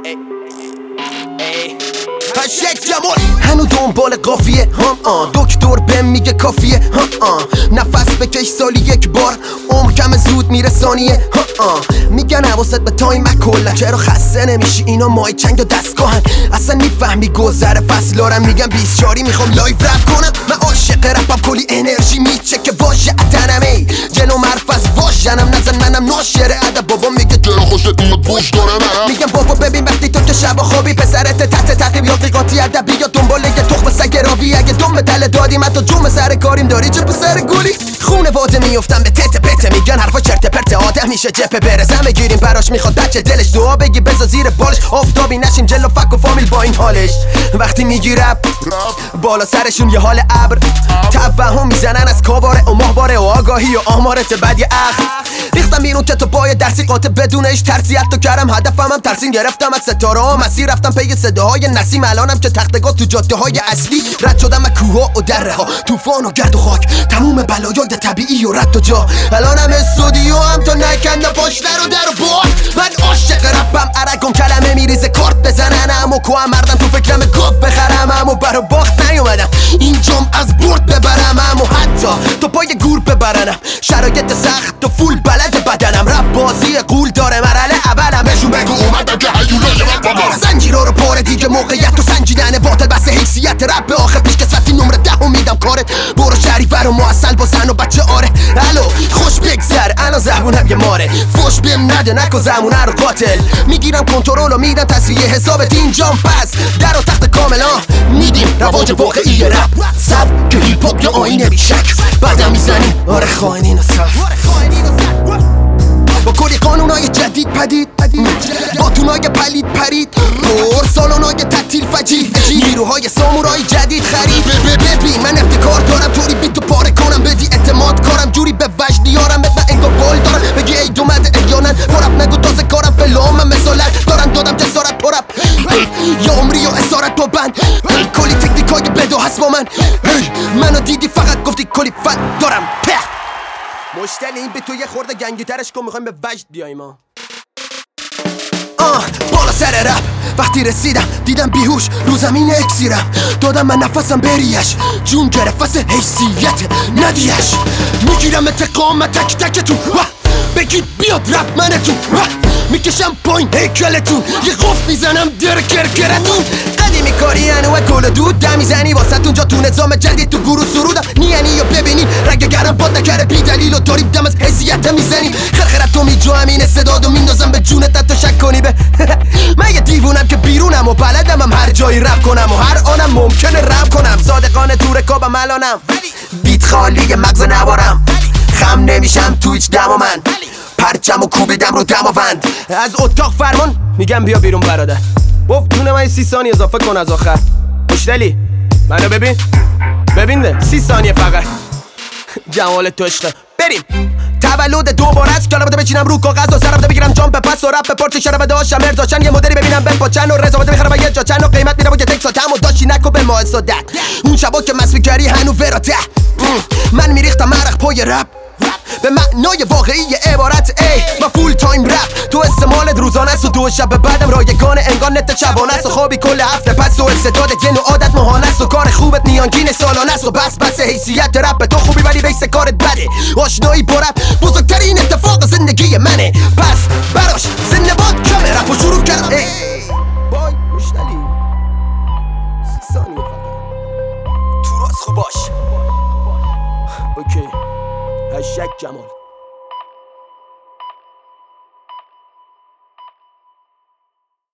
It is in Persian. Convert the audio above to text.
یک جمال هنو دنبال قافیه دکتر بهم میگه کافیه نفس بکش سالی یک بار عمر کم زود میره ثانیه میگن حواست به تایم کلا چرا خسته نمیشی اینا مای چنگ و دستگاهن اصلا میفهمی گذر فصلارم میگم 24 میخوام لایو رپ کنم من عاشق رپم کلی انرژی میچه که واژه اتنم ای جلو مرفز واژنم نزن منم ناشر ادب بابا میگه چرا خوشت میاد پوش دارم میگم بابا ببین وقتی تو که شب خوابی پسرت تحت تعقیب یا قیقاطی ادبی یا دنبال یه تخم سگ راوی اگه دم دل دادی من تو جوم سر کاریم داری چه پسر گلی خونواده میافتم به تته پته میگن حرفا چرت پرت آدم میشه جپه برزم بگیریم براش میخواد بچه دلش دعا بگی بذار زیر بالش آفتابی نشیم جلو فک و فامیل با این حالش وقتی میگی رپ بالا سرشون یه حال ابر توهم میزنن از کاباره و ماهواره و آگاهی و آمارت بعد یه اخ ریختم بیرون کتابای درسی قاطع بدون هیچ ترسی حتی کردم هدفم هم ترسیم گرفتم از ستاره ها مسیر رفتم پی صداهای نسیم الانم که تختگاه تو جاده های اصلی رد شدم از کوها و دره ها طوفان و گرد و خاک تموم بلایای طبیعی و رد و جا الانم استودیو هم تا نکنده پشت رو در و بار من عاشق رپم عرقم کلمه میریزه کارت بزننم و کوه مردم تو فکرم گفت بخرم و برا باخت نیومدم اینجام از برد ببرم و حتی تو پای گور ببرنم شرایط سخت و فول بلد بدنم رپ بازی قول داره مرحله اولم بهشون بگو اومدم که هیولای رپم زنجیرها رو پاره دیگه موقعیت و سنجیدن باطل بس حیثیت رپ به آخر پیش کسوتی نمره 10 میدم کارت برو شریفه رو معسل با زن و بچه آره الو خوش بگذر الان زبونم یه ماره فوش بهم نده نکن زمونه رو قاتل میگیرم کنترل و میدم تصفیه حسابت اینجام پس در و تخت کاملا میدیم رواج واقعی رپ سب که هیپ هاپ یا آینه بیشک بعدم میزنیم آره خائنین و صف با کلی قانونای جدید پدید باتونای پلید پرید پر سالونای تعطیل فجیع نیروهای سامورای جدید خرید ببین من ابتکار دارم طوری بیتو پاره کنم بدی اعتماد کارم جوری به وجد نیارم من انگار بال دارم بگی ای دومده احیانا پرپ نگو تازه کارم فلام من مثالت دارم دادم جسارت پرپ یا عمری و اسارت با بند کلی تکنیکای بدو هست با منو دیدی فقط گفتی کلی فن دارم مشتل این به تو یه خورده گنگی ترش کن میخوایم به وجد بیاییم بالا سر رپ وقتی رسیدم دیدم بیهوش رو زمین اکسیرم دادم من نفسم بریش جون گرفت واسه حیثیت ندیش میگیرم انتقام تک تکتون بگید بیاد رپ منتون میکشم پایین هیکلتون یه قفل میزنم در کرکرتون قدیمی کاری انوه گل دود دم میزنی واسه اونجا تو نظام جدید تو گروه سرودم نیانی یا ببینین رگ گرم باد نکره بی دلیل و داریم دم از حیثیت میزنیم خرخرت تو میجو همین استعداد و میندازم به جونت تا شک کنی به من یه دیوونم که بیرونم و بلدم هم هر جایی رپ کنم و هر آنم ممکنه رپ کنم صادقانه تو رکابم الانم بیت خالی مغز نوارم خم نمیشم تو هیچ دم و من پرچم و کوبیدم رو دماوند از اتاق فرمان میگم بیا بیرون برادر گفت دونه من 30 ثانیه اضافه کن از آخر مشتلی منو ببین ده 30 ثانیه فقط جمال تو عشقه بریم تولد دوباره است که بده بچینم رو کاغذ و سرم بگیرم جامپ پس و رپ پارتی شرب داشتم ارزاشن یه مدلی ببینم بپاچن و رضا بده بخرم یه جا چن و قیمت میرم و یه تکسا تمو داشتی نکو به ما صدق اون شبا که مسوی کردی هنو وراته من میریختم مرخ پای رپ به معنای واقعی عبارت ای ما فول تایم رپ تو استعمالت روزانه است و دو شب بعدم رایگان انگار نت شبانه است و خوابی کل هفته پس و استعدادت یه نوع عادت ماهانه است و کار خوبت میانگین سالانه است و بس حیثیت رپ تو خوبی ولی بیس کارت بده آشنایی با رپ بزرگترین اتفاق زندگی منه پس براش زنده باد کمه رپ و شروع کردم بای مشتلی 30 ثانیه فقط تو راست خوب باش اوکی هشک جمال